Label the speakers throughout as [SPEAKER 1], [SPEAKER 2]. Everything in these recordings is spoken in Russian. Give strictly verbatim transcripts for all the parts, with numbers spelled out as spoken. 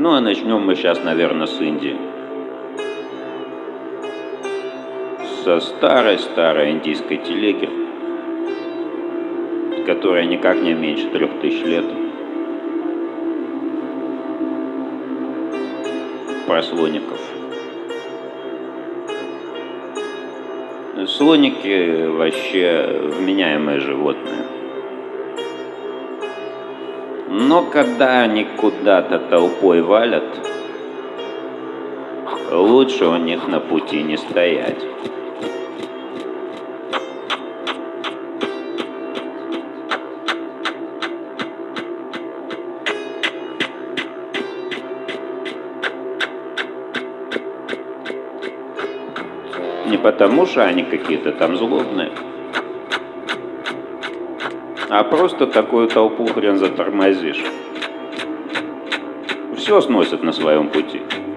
[SPEAKER 1] Ну, а начнем мы сейчас, наверное, с Индии. Со старой-старой индийской телеги, которая никак не меньше трех тысяч лет. Про слоников. Слоники вообще вменяемые животные. Но когда они куда-то толпой валят, лучше у них на пути не стоять. Не потому, что они какие-то там злобные, а просто такую толпу хрен затормозишь. Все сносят на своем пути.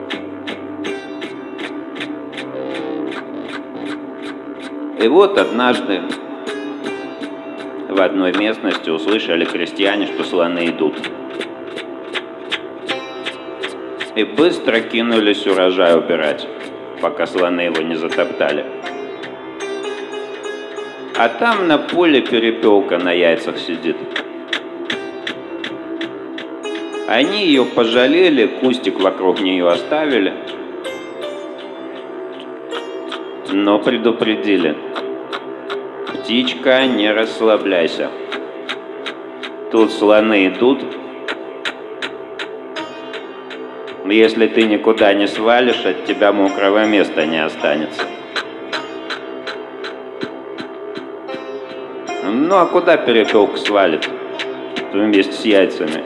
[SPEAKER 1] И вот однажды в одной местности услышали крестьяне, что слоны идут. И быстро кинулись урожай убирать, пока слоны его не затоптали. А там на поле перепелка на яйцах сидит. Они ее пожалели, кустик вокруг нее оставили, но предупредили: птичка, не расслабляйся. Тут слоны идут. Если ты никуда не свалишь, от тебя мокрого места не останется. Ну а куда перепелка свалит вместе с яйцами?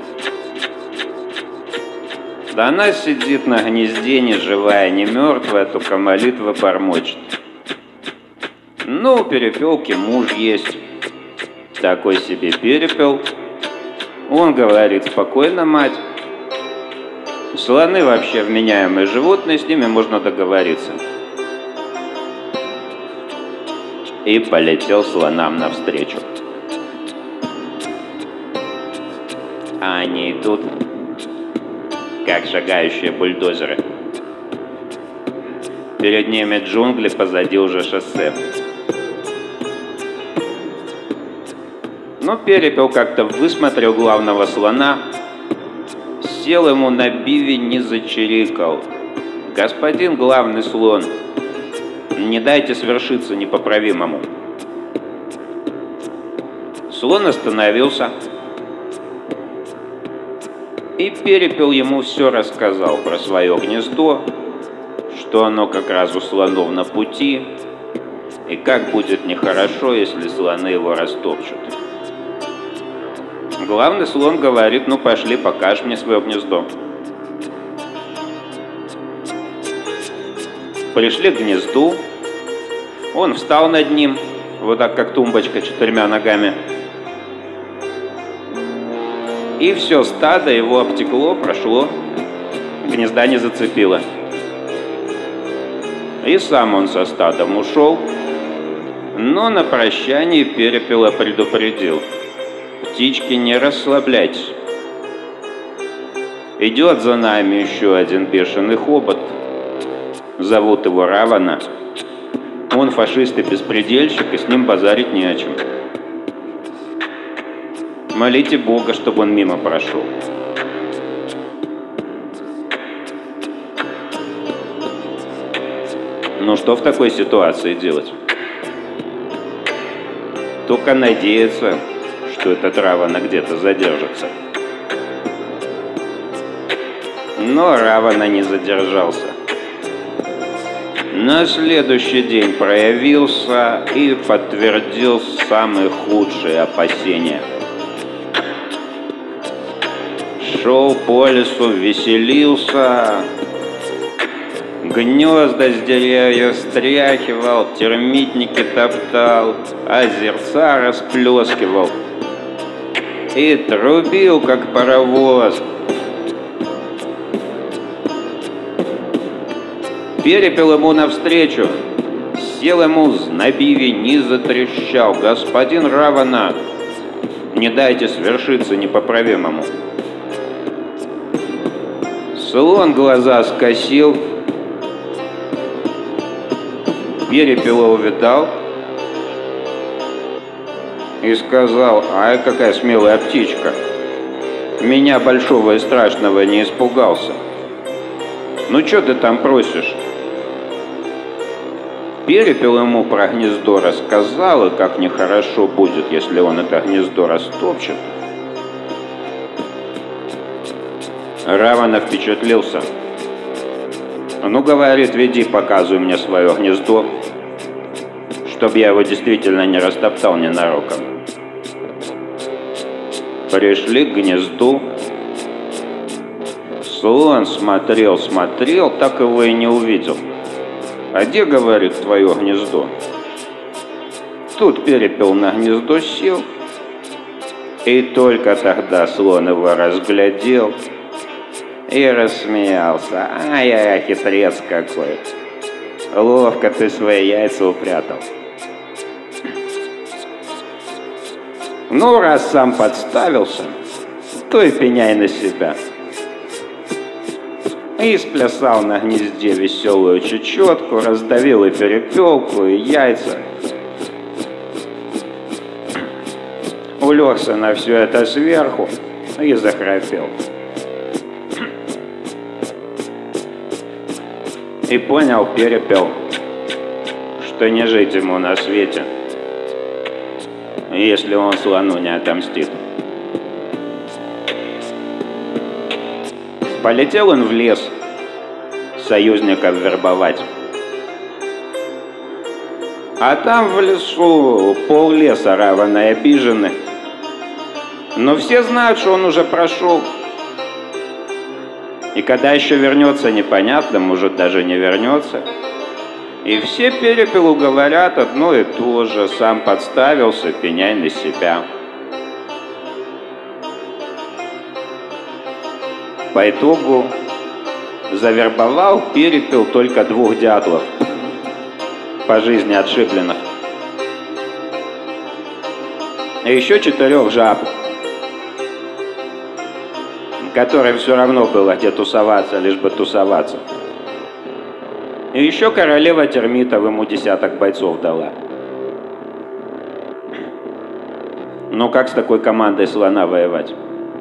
[SPEAKER 1] Да она сидит на гнезде, не живая, не мертвая, только молитвы бормочет. Ну, у перепелки муж есть, такой себе перепел. Он говорит: спокойно, мать. Слоны вообще вменяемые животные, с ними можно договориться. И полетел слонам навстречу. А они идут, как шагающие бульдозеры. Перед ними джунгли, позади уже шоссе. Но перепел как-то высмотрел главного слона, сел ему на бивень, не зачирикал: господин главный слон, не дайте свершиться непоправимому. Слон остановился, и перепел ему все рассказал про свое гнездо, что оно как раз у слонов на пути, и как будет нехорошо, если слоны его растопчут. Главный слон говорит: ну пошли, покажешь мне свое гнездо. Пришли к гнезду, он встал над ним, вот так как тумбочка, четырьмя ногами. И все стадо его обтекло, прошло, гнезда не зацепило. И сам он со стадом ушел, но на прощание перепела предупредил: птички, не расслабляйтесь. Идет за нами еще один бешеный хобот. Зовут его Равана. Он фашист и беспредельщик, и с ним базарить не о чем. Молите Бога, чтобы он мимо прошел. Ну что в такой ситуации делать? Только надеяться, что этот Равана где-то задержится. Но Равана не задержался. На следующий день проявился и подтвердил самые худшие опасения. Шел по лесу, веселился, гнезда с деревьев стряхивал, термитники топтал, озерца расплескивал и трубил, как паровоз. Перепел ему навстречу, сел ему на бивень и затрещал: господин Равана, не дайте свершиться непоправимому. Слон глаза скосил, перепела увидал и сказал: ай, какая смелая птичка, меня большого и страшного не испугался. Ну что ты там просишь? Перепел ему про гнездо рассказал, и как нехорошо будет, если он это гнездо растопчет. Равана впечатлился. Ну, говорит, веди, показывай мне свое гнездо, чтоб я его действительно не растоптал ненароком. Пришли к гнезду. Слон смотрел, смотрел, так его и не увидел. А где, говорит, твое гнездо? Тут перепел на гнездо сел, и только тогда слон его разглядел и рассмеялся. Ай-яй, хитрец какой! Ловко ты свои яйца упрятал. Ну, раз сам подставился, то и пеняй на себя. И сплясал на гнезде веселую чечетку, раздавил и перепелку, и яйца. Улегся на все это сверху и захрапел. И понял перепел, что не жить ему на свете, если он слону не отомстит. Полетел он в лес союзников вербовать. А там в лесу пол леса Равана и обижены. Но все знают, что он уже прошел. И когда еще вернется, непонятно, может, даже не вернется. И все перепелу говорят одно и то же: сам подставился, пеняй на себя. По итогу завербовал перепел только двух дятлов, по жизни отшибленных, и еще четырех жаб, которым все равно было где тусоваться, лишь бы тусоваться. И еще королева термитов ему десяток бойцов дала. Ну как с такой командой слона воевать?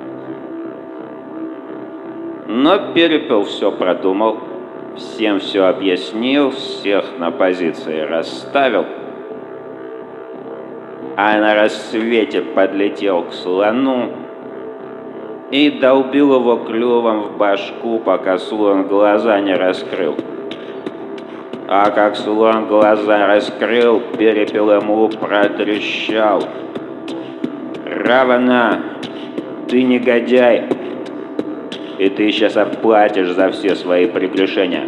[SPEAKER 1] Но перепел все продумал, всем все объяснил, всех на позиции расставил, а на рассвете подлетел к слону и долбил его клювом в башку, пока слон глаза не раскрыл. А как слон глаза раскрыл, перепел ему протрещал: Равана, ты негодяй! И ты сейчас отплатишь за все свои прегрешения.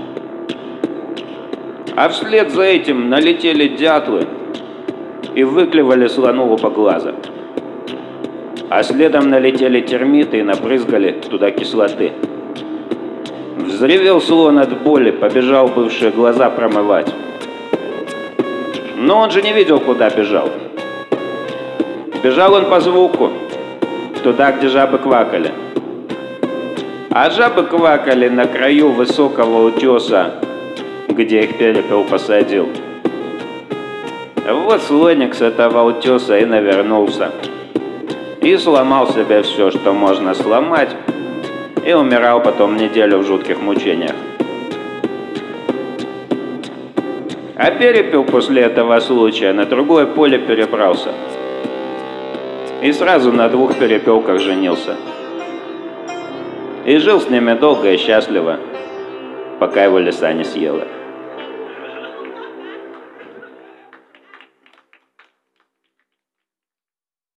[SPEAKER 1] А вслед за этим налетели дятлы и выклевали слону оба глаза. А следом налетели термиты и набрызгали туда кислоты. Взревел слон от боли, побежал бывшие глаза промывать. Но он же не видел, куда бежал. Бежал он по звуку, туда, где жабы квакали. А жабы квакали на краю высокого утеса, где их перепел посадил. Вот слоник с этого утеса и навернулся. И сломал себе все, что можно сломать, и умирал потом неделю в жутких мучениях. А перепел после этого случая на другое поле перебрался. И сразу на двух перепелках женился. И жил с ними долго и счастливо, пока его лиса не съела.